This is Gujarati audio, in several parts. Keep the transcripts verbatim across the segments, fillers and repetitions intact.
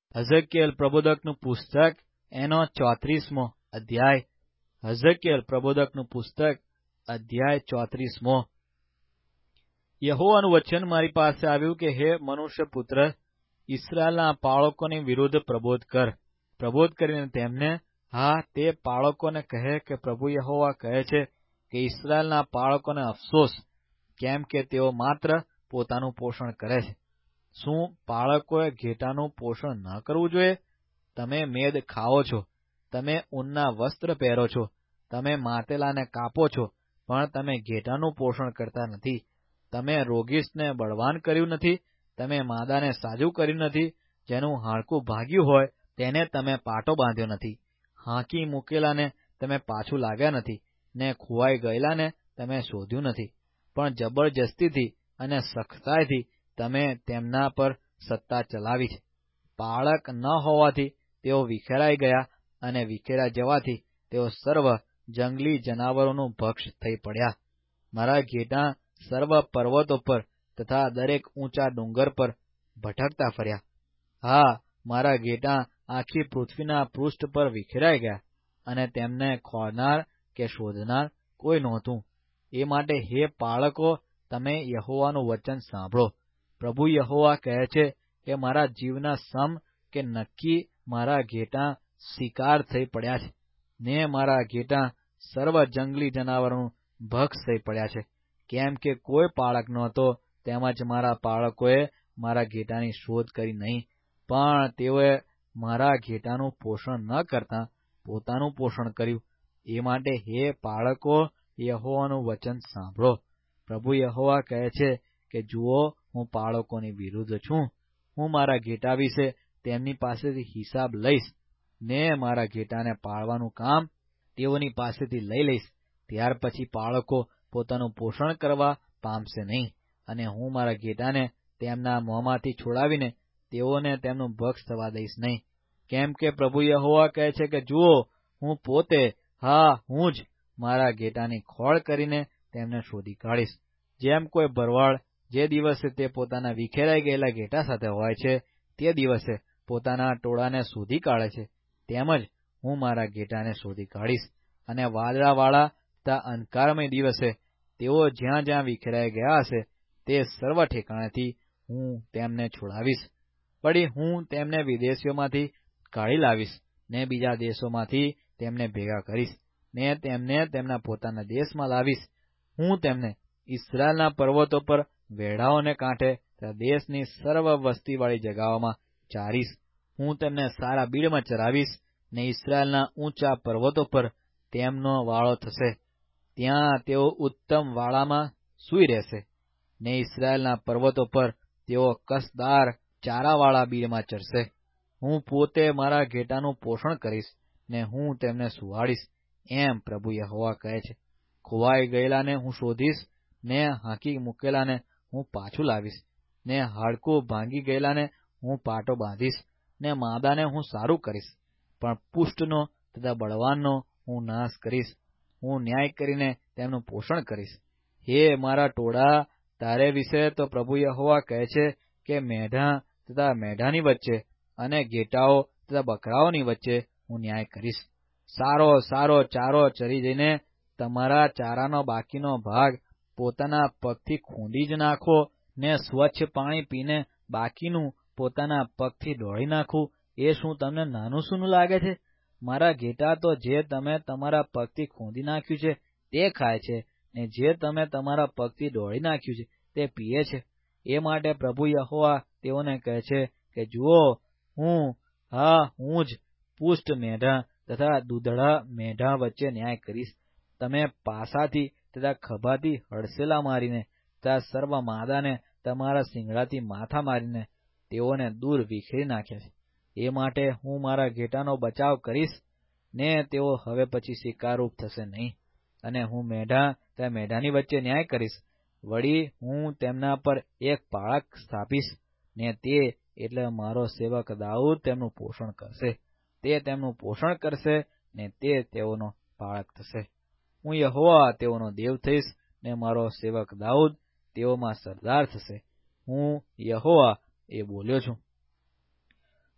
હઝકિયલ પ્રબોધકનું પુસ્તક એનો ચોત્રીસમો અધ્યાય. હઝકિયલ પ્રબોધકનું પુસ્તક અધ્યાય ચોત્રીસમો. યહોવાનું વચન મારી પાસે આવ્યું કે, હે મનુષ્ય પુત્ર, ઇસ્રાયેલના બાળકોની વિરુદ્ધ પ્રબોધ કર. પ્રબોધ કરીને તેમને, હા, તે બાળકોને કહે કે પ્રભુ યહોવા કહે છે કે ઇસ્રાયેલના બાળકોને અફસોસ, કેમ કે તેઓ માત્ર પોતાનું પોષણ કરે છે. શું બાળકોએ ઘેટાનું પોષણ ન કરવું જોઈએ? તમે મેદ ખાઓ છો, તમે ઊનના વસ્ત્ર પહેરો છો, તમે માટેલાને કાપો છો, પણ તમે ઘેટાનું પોષણ કરતા નથી. તમે રોગીસને બળવાન કર્યું નથી, તમે માદાને સાજું કર્યું નથી, જેનું હાડકું ભાગ્યું હોય તેને તમે પાટો બાંધ્યો નથી. હાંકી મૂકેલાને તમે પાછું લાવ્યા નથી, ને ખોવાઈ ગયેલાને તમે શોધ્યું નથી, પણ જબરજસ્તીથી અને સખતાઈથી તમે તેમના પર સત્તા ચલાવી છે. બાળક ન હોવાથી તેઓ વિખેરાઈ ગયા, અને વિખેરાઈ જવાથી તેઓ સર્વ જંગલી જનાવરોનું ભક્ષ થઈ પડ્યા. મારા ઘેટાં સર્વ પર્વતો પર તથા દરેક ઊંચા ડુંગર પર ભટકતા ફર્યા. હા, મારા ઘેટાં આખી પૃથ્વીના પૃષ્ઠ પર વિખેરાઈ ગયા, અને તેમને ખોળનાર કે શોધનાર કોઈ નહોતું. એ માટે હે બાળકો, તમે યહોવાનું વચન સાંભળો. પ્રભુ યહોવા કહે છે કે મારા જીવના સમ કે નક્કી મારા ઘેટાં શિકાર થઈ પડ્યા છે, ને મારા ઘેટાં સર્વ જંગલી જનાવરોનું ભક્ષ થઈ પડ્યા છે. કેમ કે કોઈ બાળક નહોતો, તેમજ મારા બાળકોએ મારા ઘેટાની શોધ કરી નહીં, પણ તેઓએ મારા ઘેટાનું પોષણ ન કરતા પોતાનું પોષણ કર્યું. એ માટે હે બાળકો, યહોવાનું વચન સાંભળો. પ્રભુ યહોવા કહે છે કે જુઓ, હું બાળકોની વિરુદ્ધ છું. હું મારા ઘેટા વિશે તેમની પાસેથી હિસાબ લઈશ, ને મારા ઘેટાને પાળવાનું કામ તેઓની પાસેથી લઈ લઈશ. ત્યાર પછી બાળકો પોતાનું પોષણ કરવા પામશે નહીં, અને હું મારા ઘેટાને તેમના મોંમાંથી છોડાવીને તેઓને તેમનું ભક્ષ થવા દઈશ નહીં. કેમ કે પ્રભુ યહોવા કહે છે કે જુઓ, હું પોતે, હા, હું જ મારા ઘેટાની ખોળ કરીને તેમને શોધી કાઢીશ. જેમ કોઈ ભરવાડ જે દિવસે તે પોતાના વિખેરાઈ ગયેલા ઘેટા સાથે હોય છે, તે દિવસે પોતાના ટોળાને શોધી કાઢે છે, તેમજ હું મારા ઘેટાને શોધી કાઢીશ. અને વાદળાવાળા તથા અંધકારમય દિવસે તેઓ જ્યાં જ્યાં વિખેરાઈ ગયા હશે, તે સર્વ ઠેકાણેથી હું તેમને છોડાવીશ. વળી હું તેમને વિદેશોમાંથી કાઢી લાવીશ, ને બીજા દેશોમાંથી તેમને ભેગા કરીશ, ને તેમને તેમના પોતાના દેશમાં લાવીશ. હું તેમને ઇસ્રાયેલના પર્વતો પર વેઢાઓને કાંઠે તથા દેશની સર્વ વસ્તીવાળી જગાઓમાં ચારીશ. હું તેમને સારા બીડમાં ચરાવીશ, ને ઇસ્રાયેલના ઊંચા પર્વતો પર તેમનો વાળો થશે. ત્યાં તેઓ ઉત્તમ વાડામાં સૂઈ રહેશે, ને ઇસ્રાયેલના પર્વતો પર તેઓ કસદાર ચારાવાળા બીડમાં ચરશે. હું પોતે મારા ઘેટાનું પોષણ કરીશ, ને હું તેમને સુવાડીશ, એમ પ્રભુ યહોવા કહે છે. ખોવાઈ ગયેલાને હું શોધીશ, ને હાંકી મૂકેલાને હું પાછું લાવીશ, ને હાડકું ભાંગી ગયેલાને હું પાટો બાંધીશ, ને માદાને હું સારું કરીશ, પણ પુષ્ટનો તથા બળવાનનો હું નાશ કરીશ. હું ન્યાય કરીને તેમનું પોષણ કરીશ. હે મારા ટોળા, તારે વિશે તો પ્રભુ યહોવા કહે છે કે મેઢા તથા મેઢાની વચ્ચે અને ઘેટાઓ તથા બકરાઓની વચ્ચે હું ન્યાય કરીશ. સારો સારો ચારો ચરી જઈને તમારા ચારાનો બાકીનો ભાગ પોતાના પગથી ખૂંદી જ નાખો, ને સ્વચ્છ પાણી પીને બાકીનું પોતાના પગથી ઢોળી નાખવું, એ શું તમને નાનું સૂનું લાગે છે? મારા ઘેટા તો જે તમે તમારા પગથી ખૂંદી નાખ્યું છે તે ખાય છે, ને જે તમે તમારા પગથી ઢોળી નાખ્યું છે તે પીએ છે. એ માટે પ્રભુ યહોવા તેઓને કહે છે કે જુઓ, હું, હા, હું જ પુષ્ટ મેઢા તથા દૂધળા મેઢા વચ્ચે ન્યાય કરીશ. તમે પાસાથી તથા ખભાથી હડસેલા મારીને તથા સર્વ માદાને તમારા શિંગડાથી માથા મારીને તેઓને દૂર વિખેરી નાખ્યા છે. એ માટે હું મારા ઘેટાનો બચાવ કરીશ, ને તેઓ હવે પછી શિકારરૂપ થશે નહીં. અને હું મેઢા તથા મેઢાની વચ્ચે ન્યાય કરીશ. વળી હું તેમના પર એક બાળક સ્થાપીશ, ને તે એટલે મારો સેવક દાઉદ તેમનું પોષણ કરશે. તે તેમનું પોષણ કરશે, ને તે તેઓનો બાળક થશે. હું યહોવા તેઓનો દેવ થઈશ, ને મારો સેવક દાઉદ તેઓમાં સરદાર થશે. હું યહોવા એ બોલ્યો છું.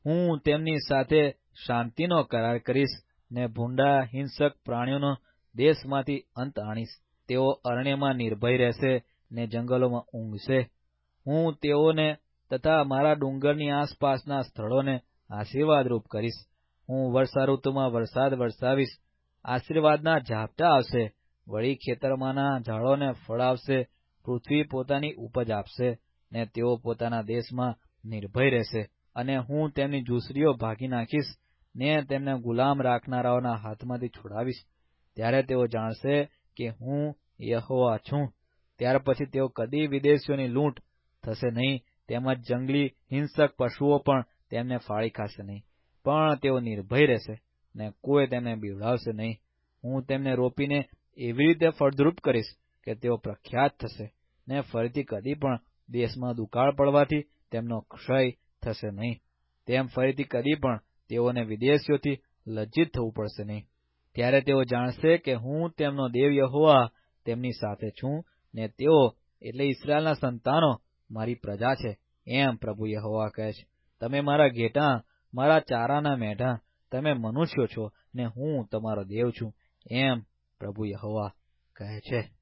હું તેમની સાથે શાંતિનો કરાર કરીશ ને ભૂંડા હિંસક પ્રાણીઓનો દેશમાંથી અંત આણીશ. તેઓ અરણ્યમાં નિર્ભય રહેશે ને જંગલોમાં ઊંઘશે. હું તેઓને તથા મારા ડુંગરની આસપાસના સ્થળોને આશીર્વાદરૂપ કરીશ. હું વર્ષાઋતુમાં વરસાદ વરસાવીશ, આશીર્વાદના ઝાપટા આવશે. વળી ખેતરમાંના ઝાડોને ફળ આવશે, પૃથ્વી પોતાની ઉપજ આપશે ને તેઓ પોતાના દેશમાં નિર્ભય રહેશે. અને હું તેમની ઝૂંસરીઓ ભાગી નાખીશ ને તેમને ગુલામ રાખનારાઓના હાથમાંથી છોડાવીશ. ત્યારે તેઓ જાણશે કે હું યહોવા છું. ત્યાર પછી તેઓ કદી વિદેશીઓની લૂંટ થશે નહીં, તેમજ જંગલી હિંસક પશુઓ પણ તેમને ફાળી ખાશે નહીં. પણ તેઓ નિર્ભય રહેશે ને કોઈ તેમને બીવડાવશે નહીં. હું તેમને રોપીને એવી રીતે ફળદ્રુપ કરીશ કે તેઓ પ્રખ્યાત થશે ને ફરીથી કદી પણ દેશમાં દુકાળ પડવાથી તેમનો ક્ષય થશે નહીં. તેમ ફરીથી કદી પણ તેઓને વિદેશીઓથી લજ્જિત થવું પડશે નહીં. ત્યારે તેઓ જાણશે કે હું તેમનો દેવ યહોવા તેમની સાથે છું ને તેઓ એટલે ઇસ્રાયેલના સંતાનો મારી પ્રજા છે, એમ પ્રભુ યહોવા કહે છે. તમે મારા ઘેટાં, મારા ચારાના મેઢા, તમે મનુષ્યો છો ને હું તમારો દેવ છું, એમ પ્રભુ યહોવા કહે છે.